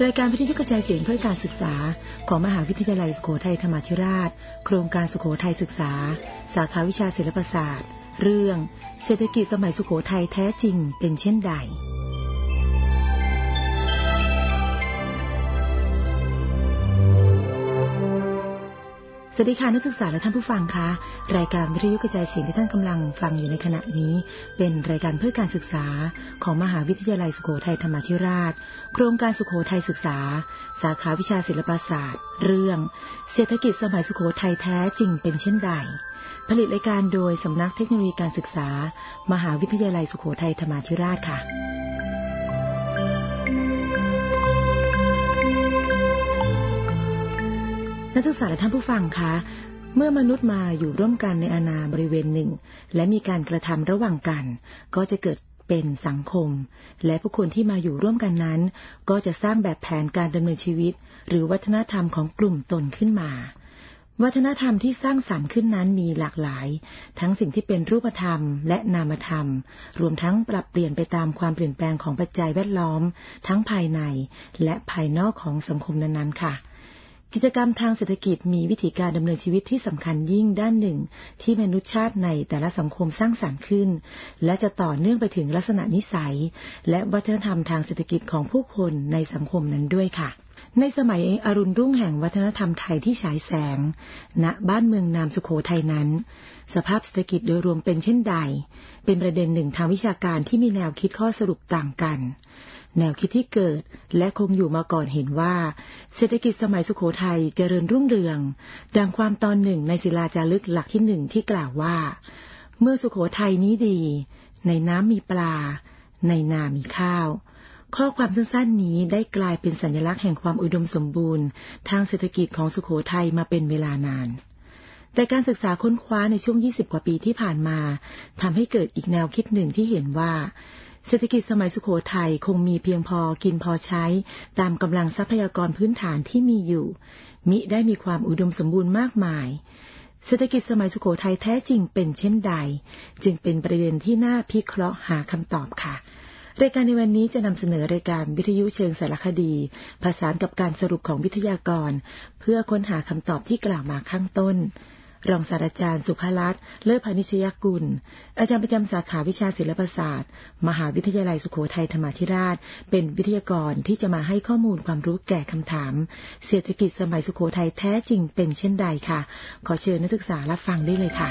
รายการวิทยุกระจายเสียงเพื่อการศึกษาของมหาวิทยาลัยสุโขทัยธรรมาธิราชโครงการสุโขทัยศึกษาสาขาวิชาศิลปศาสตร์เรื่องเศรษฐกิจสมัยสุโขทัยแท้จริงเป็นเช่นใดสวัสดีค่ะนักศึกษาและท่านผู้ฟังคะรายการวิทยุกระจายเสียงที่ท่านกำลังฟังอยู่ในขณะนี้เป็นรายการเพื่อการศึกษาของมหาวิทยาลัยสุโขทัยธรรมาธิราชโครงการสุโขทัยศึกษาสาขาวิชาศิลปศาสตร์เรื่องเศรษฐกิจสมัยสุโขทัยแท้จริงเป็นเช่นใดผลิตรายการโดยสำนักเทคโนโลยีการศึกษามหาวิทยาลัยสุโขทัยธรรมาธิราชค่ะนักศึกษาและท่านผู้ฟังคะเมื่อมนุษย์มาอยู่ร่วมกันในอาณาบริเวณหนึ่งและมีการกระทำระหว่างกันก็จะเกิดเป็นสังคมและผู้คนที่มาอยู่ร่วมกันนั้นก็จะสร้างแบบแผนการดำเนินชีวิตหรือวัฒนธรรมของกลุ่มตนขึ้นมาวัฒนธรรมที่สร้างสรรค์ขึ้นนั้นมีหลากหลายทั้งสิ่งที่เป็นรูปธรรมและนามธรรมรวมทั้งปรับเปลี่ยนไปตามความเปลี่ยนแปลงของปัจจัยแวดล้อมทั้งภายในและภายนอกของสังคมนั้นๆค่ะกิจกรรมทางเศรษฐกิจมีวิธีการดำเนินชีวิตที่สำคัญยิ่งด้านหนึ่งที่มนุษยชาติในแต่ละสังคมสร้างสรรค์ขึ้นและจะต่อเนื่องไปถึงลักษณะนิสัยและวัฒนธรรมทางเศรษฐกิจของผู้คนในสังคมนั้นด้วยค่ะในสมัยอรุณรุ่งแห่งวัฒนธรรมไทยที่ฉายแสงณบ้านเมืองนามสุโขทัยนั้นสภาพเศรษฐกิจโดยรวมเป็นเช่นใดเป็นประเด็นหนึ่งทางวิชาการที่มีแนวคิดข้อสรุปต่างกันแนวคิดที่เกิดและคงอยู่มาก่อนเห็นว่าเศรษฐกิจสมัยสุโขทัยเจริญรุ่งเรืองดังความตอนหนึ่งในศิลาจารึกหลักที่1ที่กล่าวว่าเมื่อสุโขทัยนี้ดีในน้ำมีปลาในนามีข้าวข้อความสั้นๆนี้ได้กลายเป็นสัญลักษณ์แห่งความอุดมสมบูรณ์ทางเศรษฐกิจของสุโขทัยมาเป็นเวลานานแต่การศึกษาค้นคว้าในช่วง20กว่าปีที่ผ่านมาทำให้เกิดอีกแนวคิดหนึ่งที่เห็นว่าเศรษฐกิจสมัยสุโขทัยคงมีเพียงพอกินพอใช้ตามกำลังทรัพยากรพื้นฐานที่มีอยู่มิได้มีความอุดมสมบูรณ์มากมายเศรษฐกิจสมัยสุโขทัยแท้จริงเป็นเช่นใดจึงเป็นประเด็นที่น่าพิเคราะห์หาคำตอบค่ะรายการในวันนี้จะนำเสนอรายการวิทยุเชิงสารคดีผสานกับการสรุปของวิทยากรเพื่อค้นหาคำตอบที่กล่าวมาข้างต้นรองศาสตราจารย์สุภลัตน์ เลิศพานิชยกุลอาจารย์ประจำสาขาวิชาศิลปศาสตร์มหาวิทยาลัยสุโขทัยธรรมาธิราชเป็นวิทยากรที่จะมาให้ข้อมูลความรู้แก่คำถามเศรษฐกิจสมัยสุโขทัยแท้จริงเป็นเช่นใดค่ะขอเชิญนักศึกษารับฟังได้เลยค่ะ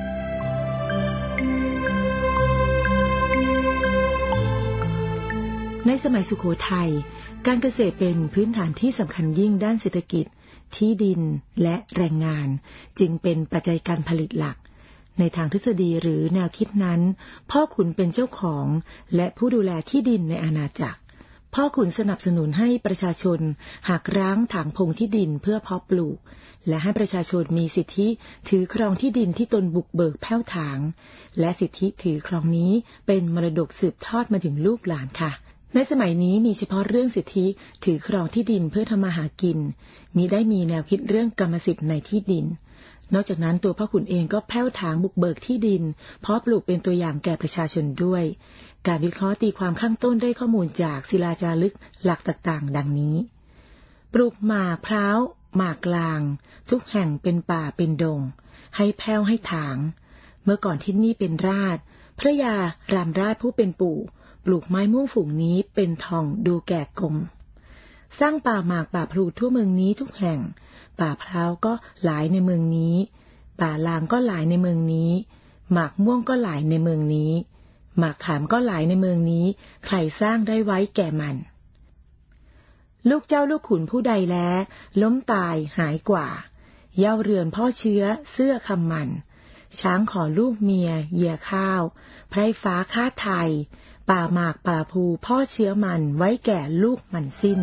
ในสมัยสุโขทัยการเกษตรเป็นพื้นฐานที่สำคัญยิ่งด้านเศรษฐกิจที่ดินและแรงงานจึงเป็นปัจจัยการผลิตหลักในทางทฤษฎีหรือแนวคิดนั้นพ่อขุนเป็นเจ้าของและผู้ดูแลที่ดินในอาณาจักรพ่อขุนสนับสนุนให้ประชาชนหักร้างถางพงที่ดินเพื่อเพาะปลูกและให้ประชาชนมีสิทธิถือครองที่ดินที่ตนบุกเบิกแผ้วถางและสิทธิถือครองนี้เป็นมรดกสืบทอดมาถึงลูกหลานค่ะในสมัยนี้มีเฉพาะเรื่องสิทธิถือครองที่ดินเพื่อทำมาหากินมิได้มีแนวคิดเรื่องกรรมสิทธิ์ในที่ดินนอกจากนั้นตัวพ่อขุนเองก็แผ้วถางบุกเบิกที่ดินเพาะปลูกเป็นตัวอย่างแก่ประชาชนด้วยการวิเคราะห์ตีความข้างต้นได้ข้อมูลจากศิลาจารึกหลักต่างๆดังนี้ปลูกหมากพร้าวหมากกลางทุกแห่งเป็นป่าเป็นดงให้แผ้วให้ถางเมื่อก่อนที่นี่เป็นราชพระยารามราชผู้เป็นปู่ปลูกไม้ม่วงฝูงนี้เป็นทองดูแก่กลมสร้างป่าหมากป่าพลูทั่วเมืองนี้ทุกแห่งป่าพร้าวก็หลายในเมืองนี้ป่าลางก็หลายในเมืองนี้หมากม่วงก็หลายในเมืองนี้หมากขามก็หลายในเมืองนี้ใครสร้างได้ไว้แก่มันลูกเจ้าลูกขุนผู้ใดแล้ล้มตายหายกว่าเย้าเรือนพ่อเชื้อเสื้อคำมันช้างขอลูกเมียเหยี่ยข้าวไพร่ฟ้าค้าไทยป่าหมากป่าภูพ่อเชื้อมันไว้แก่ลูกมันสิ้น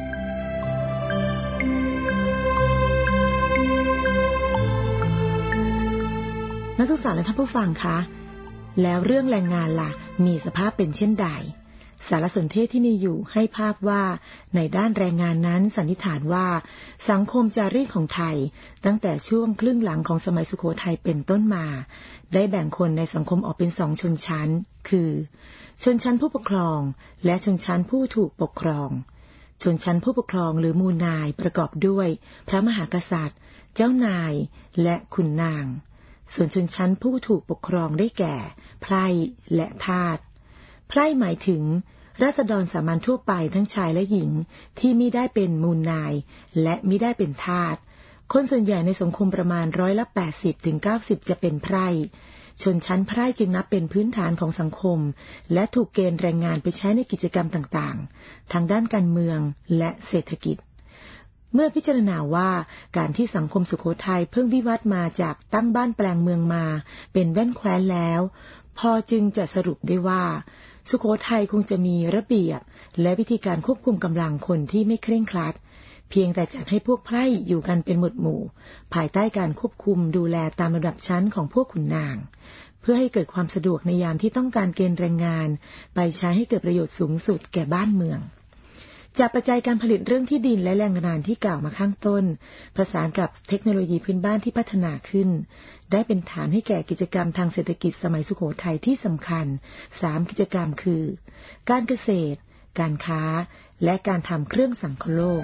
นักศึกษาและท่านผู้ฟังคะแล้วเรื่องแรงงานล่ะมีสภาพเป็นเช่นใดสารสนเทศที่มีอยู่ให้ภาพว่าในด้านแรงงานนั้นสันนิษฐานว่าสังคมจารีตของไทยตั้งแต่ช่วงครึ่งหลังของสมัยสุโขทัยเป็นต้นมาได้แบ่งคนในสังคมออกเป็น2ชนชั้นคือชนชั้นผู้ปกครองและชนชั้นผู้ถูกปกครองชนชั้นผู้ปกครองหรือมูลนายประกอบด้วยพระมหากษัตริย์เจ้านายและขุนนางส่วนชนชั้นผู้ถูกปกครองได้แก่ไพร่และทาสไพร่หมายถึงราษฎรสามัญทั่วไปทั้งชายและหญิงที่มิได้เป็นมูลนายและมิได้เป็นทาสคนส่วนใหญ่ในสังคมประมาณ80-90%จะเป็นไพร่ชนชั้นไพร่จึงนับเป็นพื้นฐานของสังคมและถูกเกณฑ์แรงงานไปใช้ในกิจกรรมต่างๆทางด้านการเมืองและเศรษฐกิจเมื่อพิจารณาว่าการที่สังคมสุโขทัยเพิ่งวิวัฒน์มาจากตั้งบ้านแปลงเมืองมาเป็นแว่นแคว้นแล้วพอจึงจะสรุปได้ว่าสุโขทัยคงจะมีระเบียบและวิธีการควบคุมกำลังคนที่ไม่เคร่งครัดเพียงแต่จัดให้พวกไพร่อยู่กันเป็นหมู่หมู่ภายใต้การควบคุมดูแลตามลำดับชั้นของพวกขุนนางเพื่อให้เกิดความสะดวกในยามที่ต้องการเกณฑ์แรงงานไปใช้ให้เกิดประโยชน์สูงสุดแก่บ้านเมืองจากปัจจัยการผลิตเรื่องที่ดินและแรงงานที่กล่าวมาข้างต้นประสานกับเทคโนโลยีพื้นบ้านที่พัฒนาขึ้นได้เป็นฐานให้แก่กิจกรรมทางเศรษฐกิจสมัยสุโขทัยที่สำคัญ3กิจกรรมคือการเกษตรการค้าและการทำเครื่องสังคโลก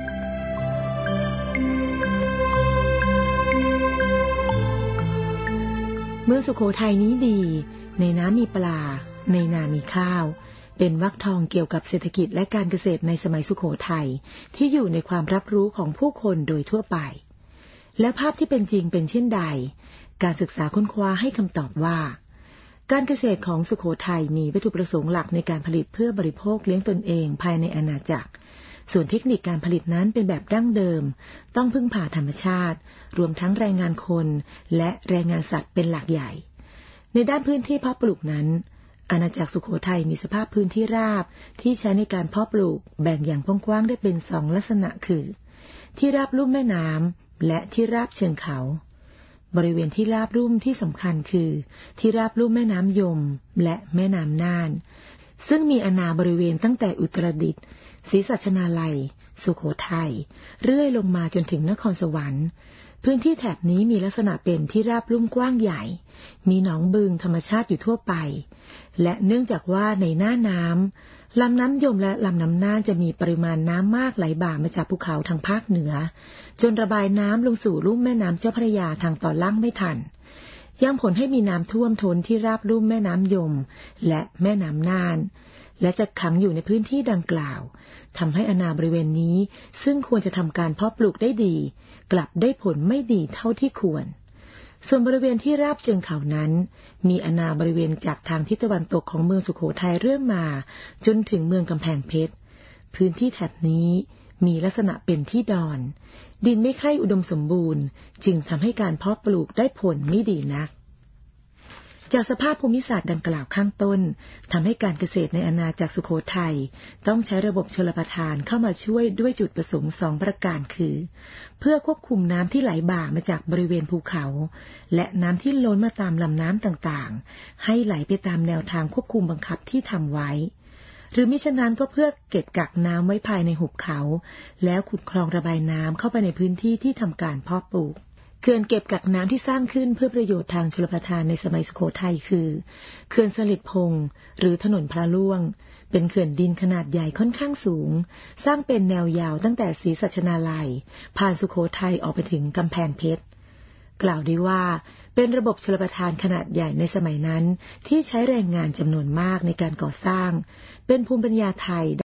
เมืองสุโขทัยนี้ดีในน้ำมีปลาในนามีข้าวเป็นวรรคทองเกี่ยวกับเศรษฐกิจและการเกษตรในสมัยสุโขทัยที่อยู่ในความรับรู้ของผู้คนโดยทั่วไปและภาพที่เป็นจริงเป็นเช่นใดการศึกษาค้นคว้าให้คำตอบว่าการเกษตรของสุโขทัยมีวัตถุประสงค์หลักในการผลิตเพื่อบริโภคเลี้ยงตนเองภายในอาณาจักรส่วนเทคนิคการผลิตนั้นเป็นแบบดั้งเดิมต้องพึ่งพาธรรมชาติรวมทั้งแรงงานคนและแรงงานสัตว์เป็นหลักใหญ่ในด้านพื้นที่เพาะปลูกนั้นอาณาจักรสุโขทัยมีสภาพพื้นที่ราบที่ใช้ในการเพาะปลูกแบ่งอย่างกว้างๆได้เป็น2ลักษณะคือที่ราบลุ่มแม่น้ำและที่ราบเชิงเขาบริเวณที่ราบลุ่มที่สำคัญคือที่ราบลุ่มแม่น้ำยมและแม่น้ำน่านซึ่งมีอาณาบริเวณตั้งแต่อุตรดิตถ์ศรีสัชนาลัยสุโขทัยเรื่อยลงมาจนถึงนครสวรรค์พื้นที่แถบนี้มีลักษณะเป็นที่ราบลุ่มกว้างใหญ่มีหนองบึงธรรมชาติอยู่ทั่วไปและเนื่องจากว่าในหน้าน้ำลำน้ำยมและลำน้ำน่านจะมีปริมาณน้ำมากไหลบ่ามาจากภูเขาทางภาคเหนือจนระบายน้ำลงสู่ลุ่มแม่น้ำเจ้าพระยาทางตอนล่างไม่ทันยังผลให้มีน้ำท่วมท้นที่ราบลุ่มแม่น้ำยมและแม่น้ำน่านและจะขังอยู่ในพื้นที่ดังกล่าวทำให้อาณาบริเวณนี้ซึ่งควรจะทำการเพาะปลูกได้ดีกลับได้ผลไม่ดีเท่าที่ควรส่วนบริเวณที่ราบเชิงเขานั้นมีอาณาบริเวณจากทางทิศตะวันตกของเมืองสุโขทัยเรื่อยมาจนถึงเมืองกำแพงเพชรพื้นที่แถบนี้มีลักษณะเป็นที่ดอนดินไม่ค่อยอุดมสมบูรณ์จึงทำให้การเพาะปลูกได้ผลไม่ดีนักจากสภาพภูมิศาสตร์ดังกล่าวข้างต้นทำให้การเกษตรในอาณาจักรสุโขทัยต้องใช้ระบบชลประทานเข้ามาช่วยด้วยจุดประสงค์2ประการคือเพื่อควบคุมน้ำที่ไหลบ่ามาจากบริเวณภูเขาและน้ำที่ล้นมาตามลำน้ำต่างๆให้ไหลไปตามแนวทางควบคุมบังคับที่ทำไว้หรือมิฉะนั้นก็เพื่อเก็บกักน้ำไว้ภายในหุบเขาแล้วขุดคลองระบายน้ำเข้าไปในพื้นที่ที่ทำการเพาะปลูกเขื่อนเก็บกักน้ำที่สร้างขึ้นเพื่อประโยชน์ทางชลประทานในสมัยสุโขทัยคือเขื่อนสลิดพงษ์หรือถนนพระล่วงเป็นเขื่อนดินขนาดใหญ่ค่อนข้างสูงสร้างเป็นแนวยาวตั้งแต่ศรีสัชนาลัยผ่านสุโขทัยออกไปถึงกำแพงเพชรกล่าวได้ว่าเป็นระบบชลประทานขนาดใหญ่ในสมัยนั้นที่ใช้แรงงานจำนวนมากในการก่อสร้างเป็นภูมิปัญญาไทย